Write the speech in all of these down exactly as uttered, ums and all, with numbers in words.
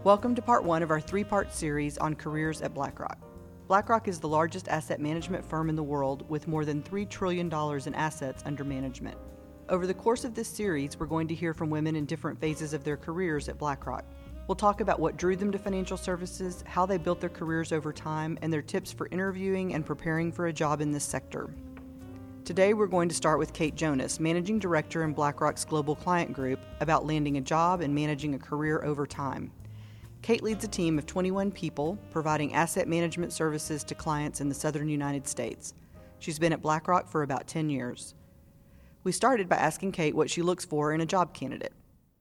Welcome to part one of our three-part series on careers at BlackRock. BlackRock is the largest asset management firm in the world with more than three trillion dollars in assets under management. Over the course of this series, we're going to hear from women in different phases of their careers at BlackRock. We'll talk about what drew them to financial services, how they built their careers over time, and their tips for interviewing and preparing for a job in this sector. Today, we're going to start with Kate Jonas, Managing Director in BlackRock's Global Client Group, about landing a job and managing a career over time. Kate leads a team of twenty-one people, providing asset management services to clients in the southern United States. She's been at BlackRock for about ten years. We started by asking Kate what she looks for in a job candidate.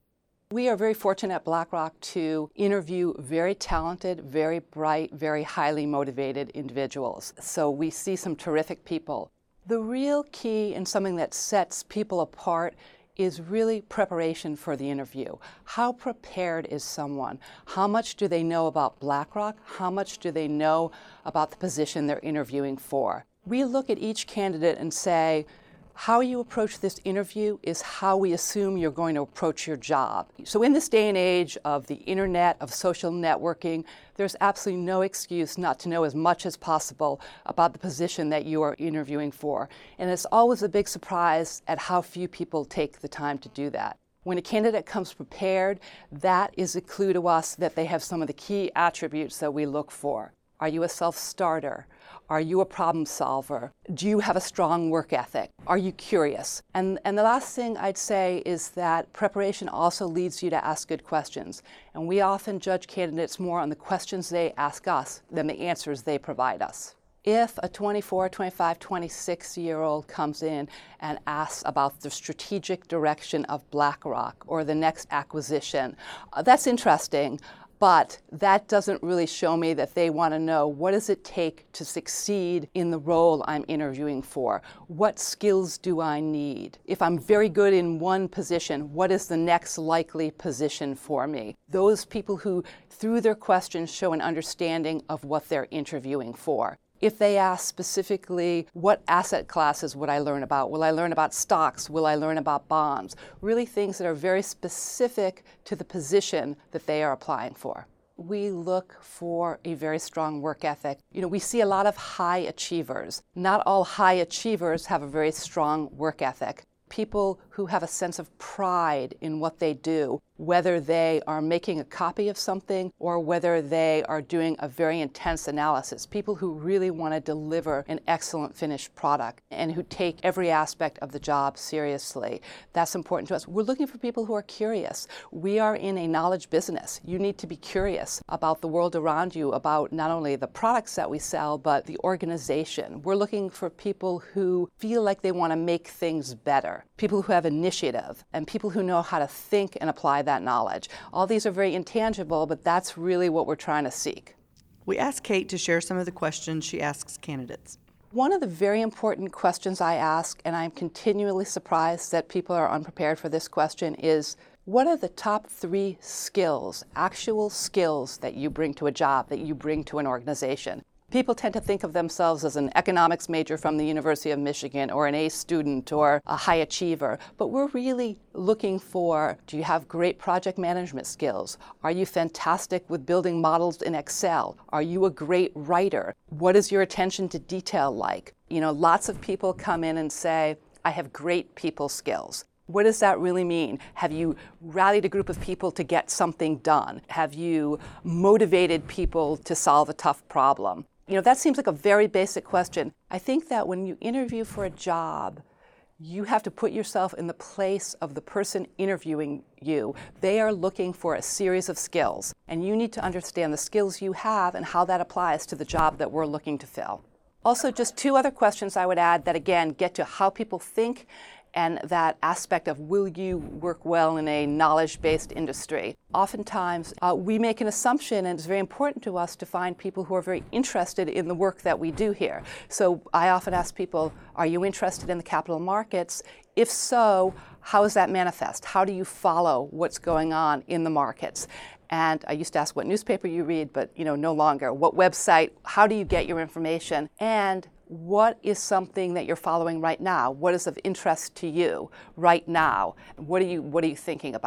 We are very fortunate at BlackRock to interview very talented, very bright, very highly motivated individuals. So we see some terrific people. The real key and something that sets people apart is really preparation for the interview. How prepared is someone? How much do they know about BlackRock? How much do they know about the position they're interviewing for? We look at each candidate and say, how you approach this interview is how we assume you're going to approach your job. So in this day and age of the internet, of social networking, there's absolutely no excuse not to know as much as possible about the position that you are interviewing for. And it's always a big surprise at how few people take the time to do that. When a candidate comes prepared, that is a clue to us that they have some of the key attributes that we look for. Are you a self-starter? Are you a problem solver? Do you have a strong work ethic? Are you curious? And, and the last thing I'd say is that preparation also leads you to ask good questions. And we often judge candidates more on the questions they ask us than the answers they provide us. If a twenty-four, twenty-five, twenty-six-year-old comes in and asks about the strategic direction of BlackRock or the next acquisition, uh, that's interesting. But that doesn't really show me that they want to know, what does it take to succeed in the role I'm interviewing for? What skills do I need? If I'm very good in one position, what is the next likely position for me? Those people who, through their questions, show an understanding of what they're interviewing for. If they ask specifically, what asset classes would I learn about? Will I learn about stocks? Will I learn about bonds? Really things that are very specific to the position that they are applying for. We look for a very strong work ethic. You know, we see a lot of high achievers. Not all high achievers have a very strong work ethic. People who have a sense of pride in what they do, whether they are making a copy of something or whether they are doing a very intense analysis. People who really want to deliver an excellent finished product and who take every aspect of the job seriously. That's important to us. We're looking for people who are curious. We are in a knowledge business. You need to be curious about the world around you, about not only the products that we sell, but the organization. We're looking for people who feel like they want to make things better, people who have initiative, and people who know how to think and apply that knowledge. All these are very intangible, but that's really what we're trying to seek. We asked Kate to share some of the questions she asks candidates. One of the very important questions I ask, and I'm continually surprised that people are unprepared for this question, is what are the top three skills, actual skills that you bring to a job, that you bring to an organization? People tend to think of themselves as an economics major from the University of Michigan or an A student or a high achiever, but we're really looking for, do you have great project management skills? Are you fantastic with building models in Excel? Are you a great writer? What is your attention to detail like? You know, lots of people come in and say, I have great people skills. What does that really mean? Have you rallied a group of people to get something done? Have you motivated people to solve a tough problem? You know, that seems like a very basic question. I think that when you interview for a job, you have to put yourself in the place of the person interviewing you. They are looking for a series of skills, and you need to understand the skills you have and how that applies to the job that we're looking to fill. Also, just two other questions I would add that, again, get to how people think and that aspect of, will you work well in a knowledge-based industry? Oftentimes, uh, we make an assumption, and it's very important to us to find people who are very interested in the work that we do here. So I often ask people, are you interested in the capital markets? If so, how does that manifest? How do you follow what's going on in the markets? And I used to ask what newspaper you read, but you know, no longer. What website? How do you get your information? And what is something that you're following right now? What is of interest to you right now? What are you, what are you thinking about?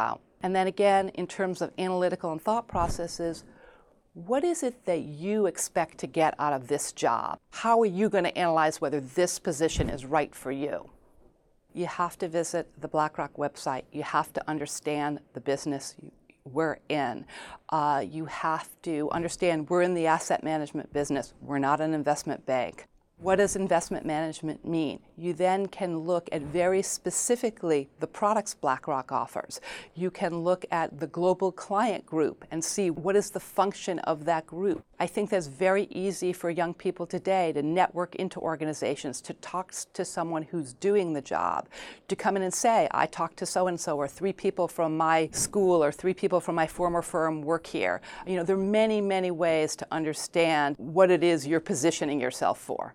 And then again, in terms of analytical and thought processes, what is it that you expect to get out of this job? How are you going to analyze whether this position is right for you? You have to visit the BlackRock website. You have to understand the business we're in. Uh, you have to understand we're in the asset management business. We're not an investment bank. What does investment management mean? You then can look at very specifically the products BlackRock offers. You can look at the global client group and see what is the function of that group. I think that's very easy for young people today to network into organizations, to talk to someone who's doing the job, to come in and say, I talked to so-and-so, or three people from my school, or three people from my former firm work here. You know, there are many, many ways to understand what it is you're positioning yourself for.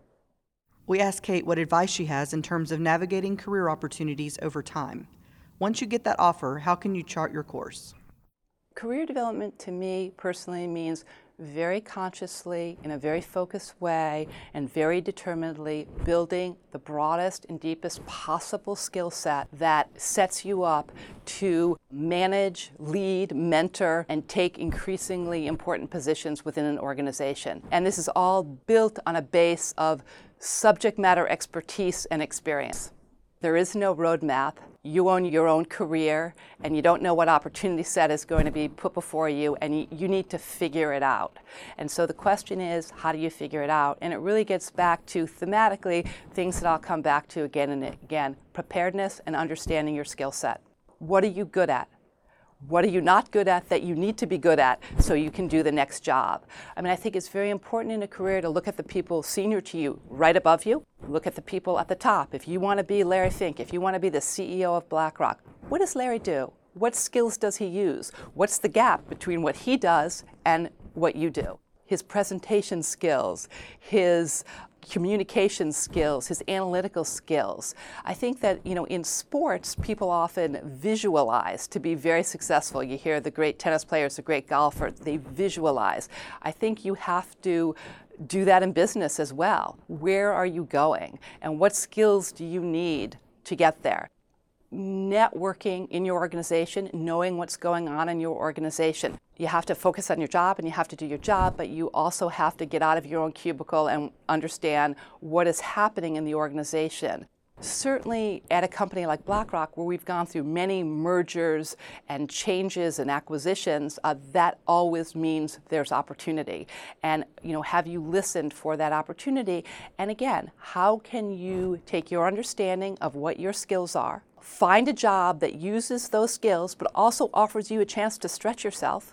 We asked Kate what advice she has in terms of navigating career opportunities over time. Once you get that offer, how can you chart your course? Career development to me personally means very consciously, in a very focused way, and very determinedly building the broadest and deepest possible skill set that sets you up to manage, lead, mentor, and take increasingly important positions within an organization. And this is all built on a base of subject matter expertise and experience. There is no roadmap. You own your own career, and you don't know what opportunity set is going to be put before you, and you, you need to figure it out. And so the question is, how do you figure it out? And it really gets back to, thematically, things that I'll come back to again and again: preparedness and understanding your skill set. What are you good at? What are you not good at that you need to be good at so you can do the next job? I mean, I think it's very important in a career to look at the people senior to you, right above you. Look at the people at the top. If you want to be Larry Fink, if you want to be the C E O of BlackRock, what does Larry do? What skills does he use? What's the gap between what he does and what you do? His presentation skills, his communication skills, his analytical skills. I think that, you know, in sports, people often visualize to be very successful. You hear the great tennis players, the great golfers, they visualize. I think you have to do that in business as well. Where are you going? And what skills do you need to get there? Networking in your organization, knowing what's going on in your organization. You have to focus on your job and you have to do your job, but you also have to get out of your own cubicle and understand what is happening in the organization. Certainly at a company like BlackRock, where we've gone through many mergers and changes and acquisitions, uh, that always means there's opportunity. And, you know, have you listened for that opportunity? And again, how can you take your understanding of what your skills are, find a job that uses those skills, but also offers you a chance to stretch yourself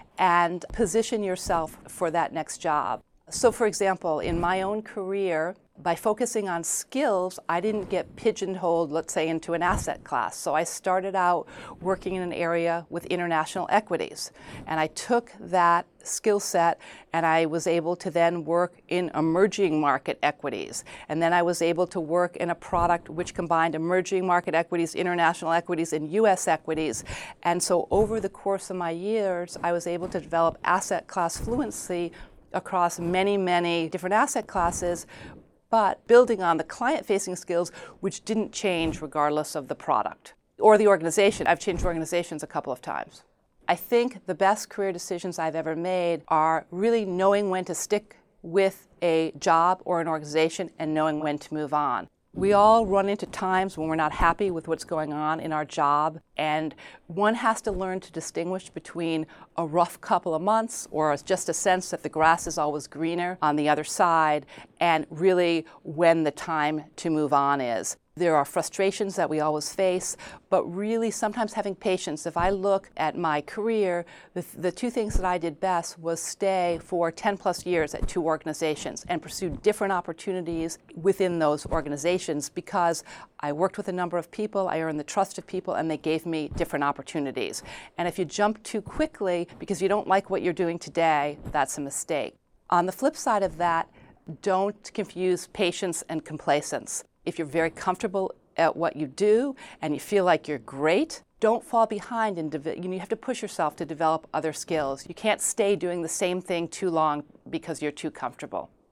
and position yourself for that next job? So, for example, in my own career, by focusing on skills, I didn't get pigeonholed, let's say, into an asset class. So I started out working in an area with international equities. And I took that skill set and I was able to then work in emerging market equities. And then I was able to work in a product which combined emerging market equities, international equities, and U S equities. And so over the course of my years, I was able to develop asset class fluency across many, many different asset classes, but building on the client-facing skills, which didn't change regardless of the product or the organization. I've changed organizations a couple of times. I think the best career decisions I've ever made are really knowing when to stick with a job or an organization and knowing when to move on. We all run into times when we're not happy with what's going on in our job, and one has to learn to distinguish between a rough couple of months or just a sense that the grass is always greener on the other side, and really when the time to move on is. There are frustrations that we always face, but really sometimes having patience. If I look at my career, the, the two things that I did best was stay for ten plus years at two organizations and pursue different opportunities within those organizations because I worked with a number of people, I earned the trust of people, and they gave me different opportunities. And if you jump too quickly because you don't like what you're doing today, that's a mistake. On the flip side of that, don't confuse patience and complacence. If you're very comfortable at what you do and you feel like you're great, don't fall behind and de- you have to push yourself to develop other skills. You can't stay doing the same thing too long because you're too comfortable.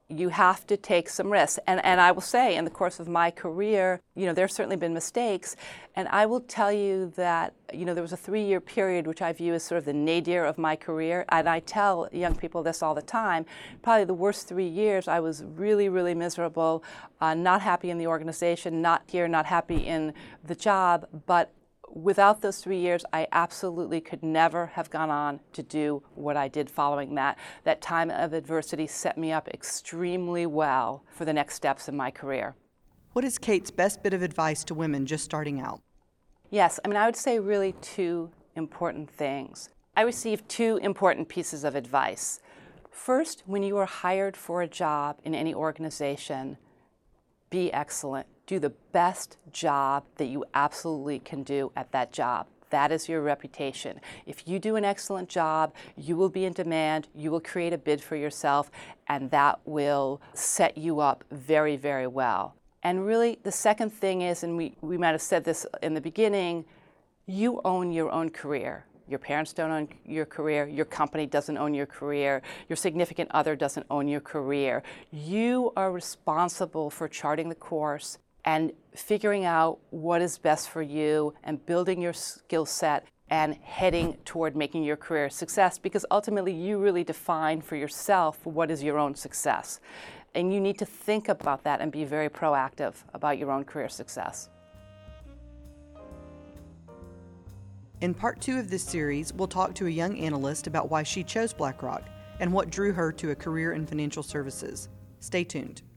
You have to take some risks. And, and I will say, in the course of my career, you know, there's certainly been mistakes. And I will tell you that, you know, there was a three-year period which I view as sort of the nadir of my career. And I tell young people this all the time. Probably the worst three years, I was really, really miserable, uh, not happy in the organization, not here, not happy in the job. But without those three years, I absolutely could never have gone on to do what I did following that. That time of adversity set me up extremely well for the next steps in my career. What is Kate's best bit of advice to women just starting out? Yes, I mean, I would say really two important things. I received two important pieces of advice. First, when you are hired for a job in any organization, be excellent. Do the best job that you absolutely can do at that job. That is your reputation. If you do an excellent job, you will be in demand, you will create a bid for yourself, and that will set you up very, very well. And really, the second thing is, and we, we might have said this in the beginning, you own your own career. Your parents don't own your career. Your company doesn't own your career. Your significant other doesn't own your career. You are responsible for charting the course and figuring out what is best for you and building your skill set and heading toward making your career a success, because ultimately you really define for yourself what is your own success. And you need to think about that and be very proactive about your own career success. In part two of this series, we'll talk to a young analyst about why she chose BlackRock and what drew her to a career in financial services. Stay tuned.